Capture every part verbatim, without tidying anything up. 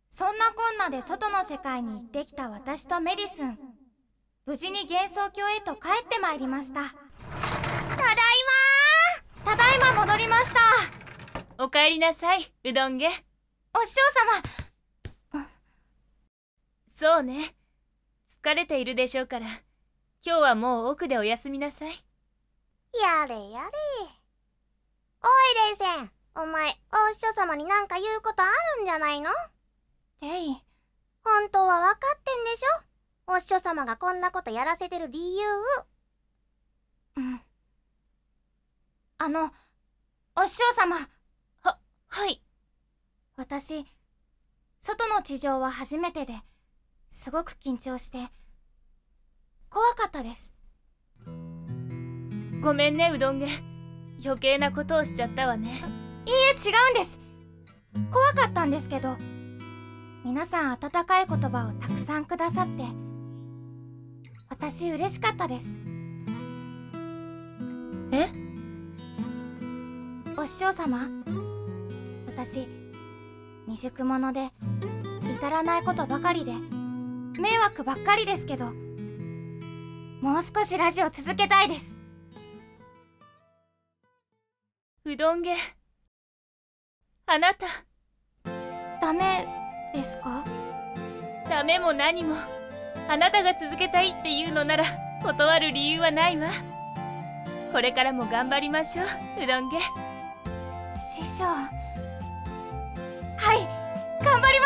そんなこんなで外の世界に行ってきた私とメディスン、無事に幻想郷へと帰ってまいりました。ただいまー。ただいま戻りました。 おかえりなさい、うどんげ。お師匠様。 そうね、疲れているでしょうから、今日はもう奥でお休みなさい。 やれやれ。おいレイセン、お前お師匠様になんか言うことあるんじゃないの？ テイ、 本当は分かってんでしょ、お師匠様がこんなことやらせてる理由。 うん。あの、お師匠様。 は、はい。 私、外の地上は初めてで、すごく緊張して、怖かったです。 ごめんね、うどんげ。余計なことをしちゃったわね。 いいえ、違うんです。怖かったんですけど、皆さん温かい言葉をたくさんくださって、私嬉しかったです。 え？ お師匠様、私未熟者で至らないことばかりで迷惑ばっかりですけど、もう少しラジオ続けたいです。 うどんげ、あなたダメですか？ ダメも何も、あなたが続けたいっていうのなら断る理由はないわ。これからも頑張りましょう、うどんげ。 師匠、はい、頑張ります。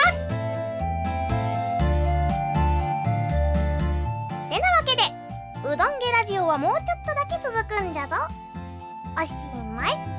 てなわけで、うどんげラジオはもうちょっとだけ続くんじゃぞ。おしまい。